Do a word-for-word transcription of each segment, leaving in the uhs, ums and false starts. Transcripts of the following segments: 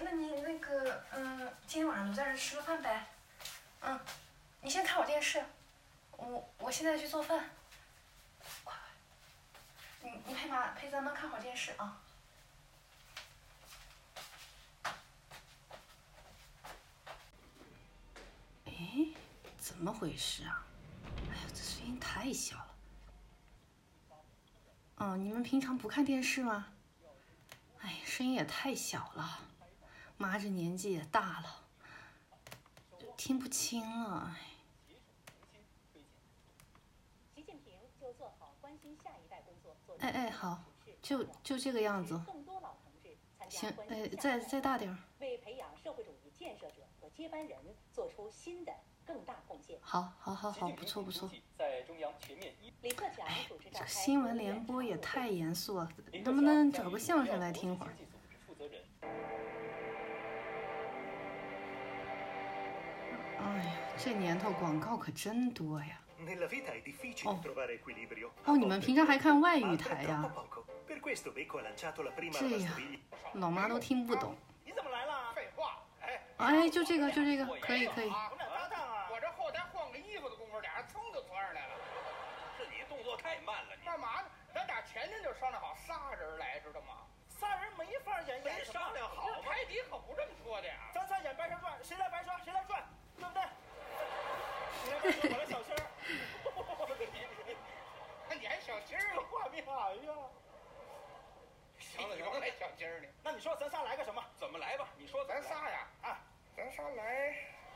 那你那个，嗯，今天晚上留在这吃个饭呗。嗯，你先看会儿电视，我我现在去做饭。快快，你你陪妈陪咱妈看会儿电视啊。哎，怎么回事啊？哎呀，这声音太小了。哦，你们平常不看电视吗？哎，声音也太小了，妈这年纪也大了，听不清了。哎哎，好，就就这个样子。行，哎，再再大点儿。为培养社会主义建设者和接班人做出新的更大贡献。好，好，好，好，不错，不错。在中央全面一。哎，这个新闻联播也太严肃了，能不能找个相声来听会儿？哎呀，这年头广告可真多呀。哦，哦，你们平常还看外语台呀？这样，老妈都听不懂。 你怎么来了？废话，哎， 哎，就这个，就这个，可以，可以。 我们俩搭档啊，我这后台换个衣服的功夫，俩人噌就窜上来了。是你动作太慢了，你干嘛呢？咱俩前天就商量好仨人来，知道吗？仨人没法演，没商量好吗？台底可不这么说的呀。咱仨演白蛇传，谁来白蛇谁来转，对不对？你来白蛇，我来小仙儿。那你还小仙儿？画面，哎呀！行了行了，来小鸡儿呢？那你说咱仨来个什么？怎么来吧？你说咱仨呀？啊，咱仨来。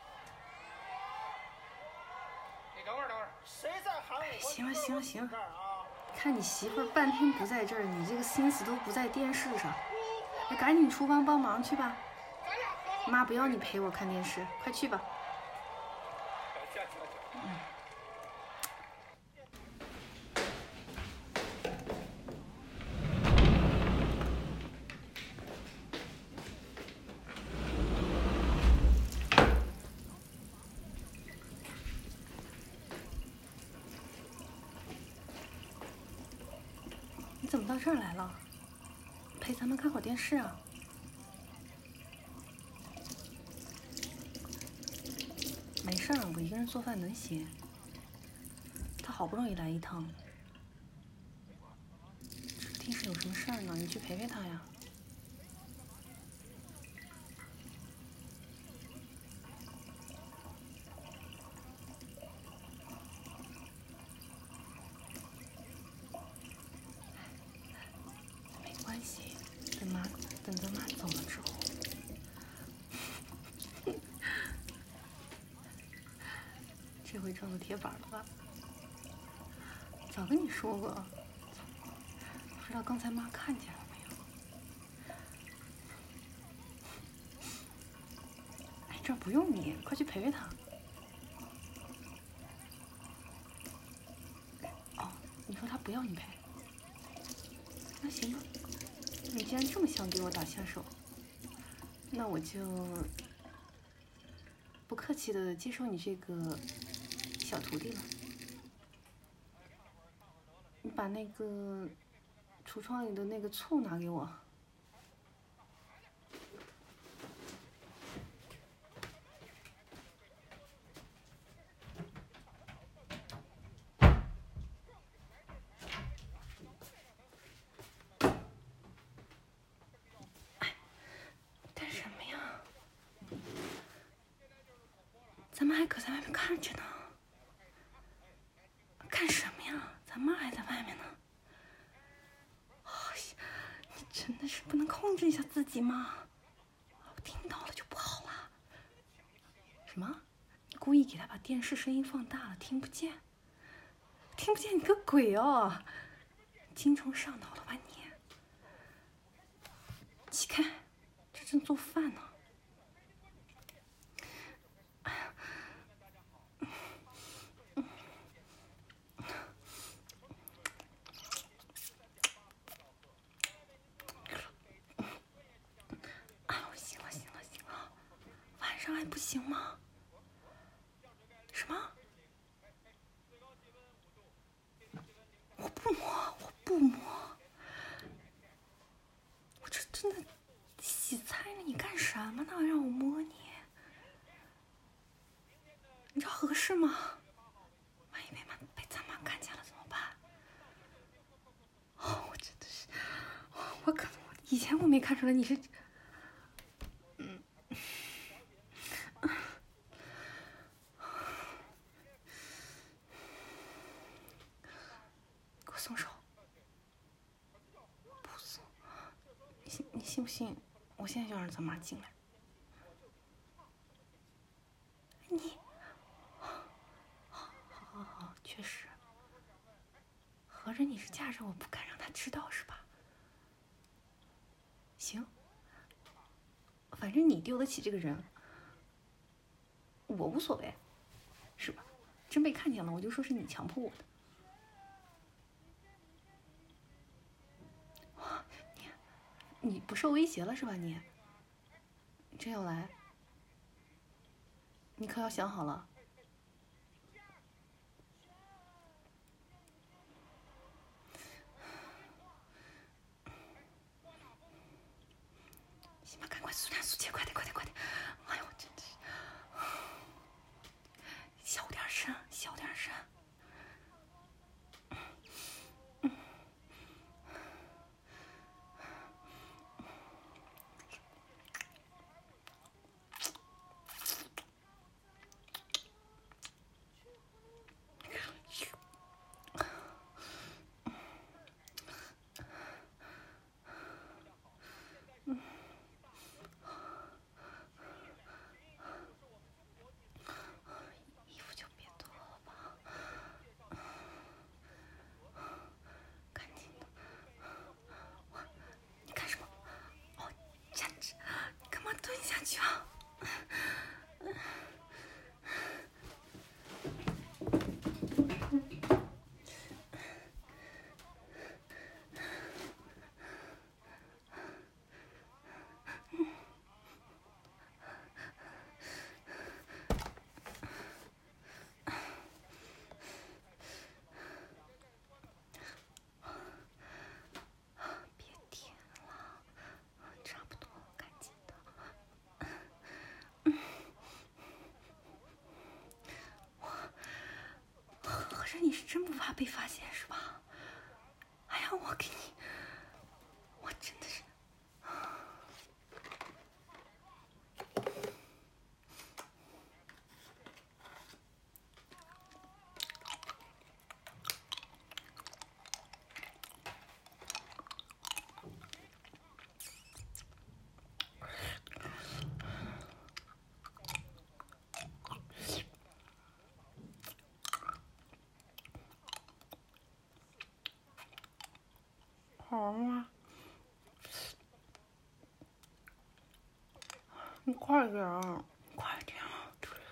你等会儿等会儿，谁在喊我？ 哎，行了行了行了，看你媳妇儿半天不在这儿，你这个心思都不在电视上。哎，赶紧厨房帮忙去吧。妈不要你陪我看电视，快去吧。嗯。你怎么到这儿来了？陪咱们看会儿电视啊？没事儿，我一个人做饭能行。他好不容易来一趟，指不定是有什么事儿呢。你去陪陪他呀。没关系，等妈等咱妈走了之后。这回撞到铁板了吧？早跟你说过，不知道刚才妈看见了没有？哎，这不用你，快去陪陪他。哦，你说他不要你陪？那行吧，你既然这么想给我打下手，那我就不客气的接受你这个小徒弟了。你把那个橱窗里的那个醋拿给我。哎，干什么呀？咱们还可在外面看着呢。干什么呀？咱妈还在外面呢。哎呀，你真的是不能控制一下自己吗？我听到了就不好了。什么？你故意给他把电视声音放大了，听不见？听不见你个鬼哦！精虫上脑了吧你？起开，这正做饭呢。还不行吗？什么？我不摸，我不摸。我这真的洗菜呢，你干啥么呢？让我摸你，你知道合适吗？万一被妈被咱妈看见了怎么办？哦，我真的是，我可能以前我没看出来你是，嗯，给我松手，不松，你信你信不信？我现在就让咱妈进来。你，好好好，确实。合着你是架着我不敢让他知道是吧？行，反正你丢得起这个人，我无所谓，是吧？真被看见了，我就说是你强迫我的。哇，你你不受威胁了是吧？你真要来，你可要想好了。行吧，赶快速战速决，快点快点快点！哎呦，真的是，小点声，小点声。你是真不怕被发现是吧？哎呀，我给你，我真的是。好吗？你快点啊，快点啊！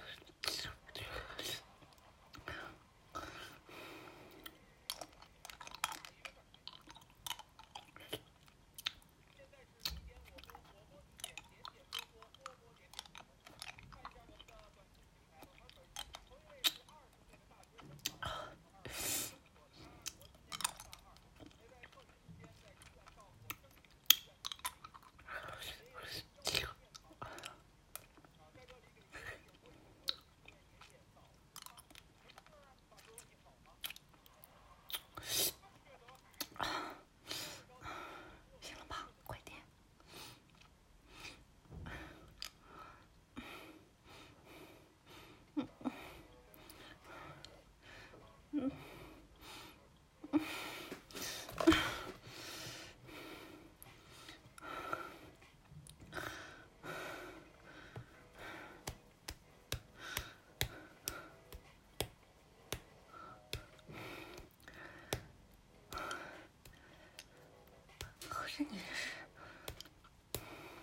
是你是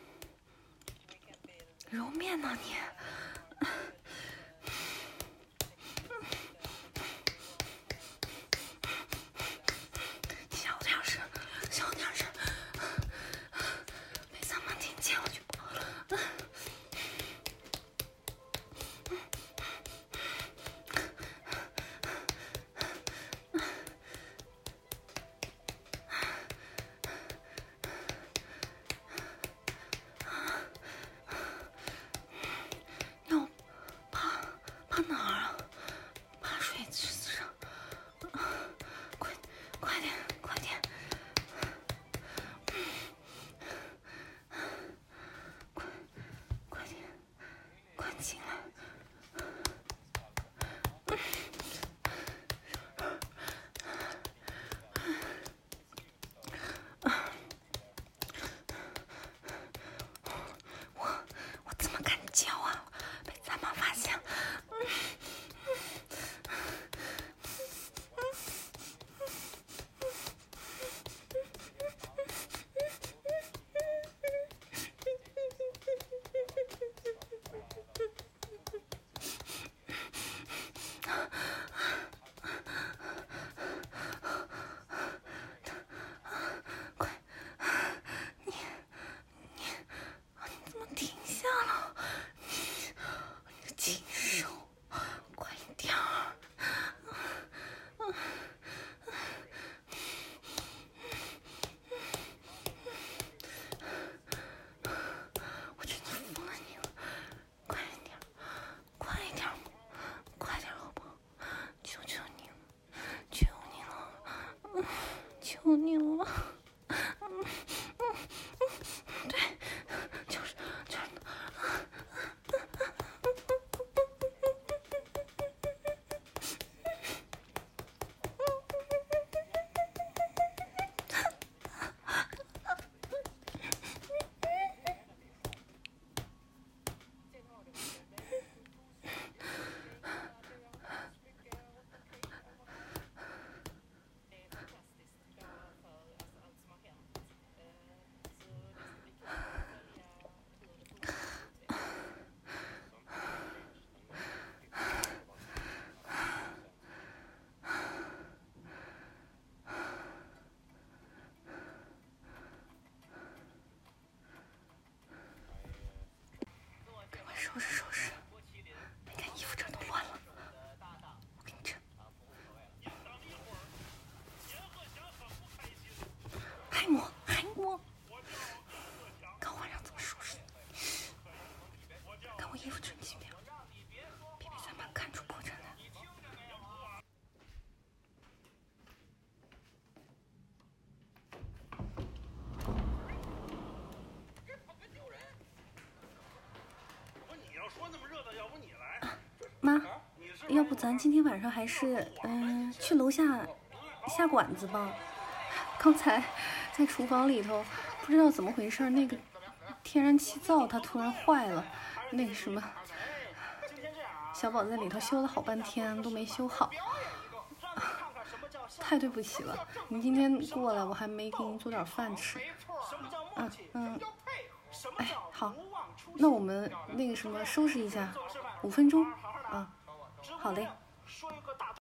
揉面呢你？小点声，小点声，被咱们听见了就不好了。 心了。我我怎么敢叫啊？被咱妈发现了。求你了，嗯嗯嗯，对，就是就是。收拾收拾，你看衣服这都乱了。我给你这，还摸还摸，看晚上怎么收拾。看我衣服整齐点，别被咱妈看出破绽来。妈，要不咱今天晚上还是嗯、呃、去楼下下馆子吧？刚才在厨房里头不知道怎么回事，那个天然气灶它突然坏了，那个什么，小宝在里头修了好半天都没修好，啊、太对不起了。你今天过来我还没给你做点饭吃。嗯嗯，哎好，那我们那个什么收拾一下，五分钟。啊，好嘞。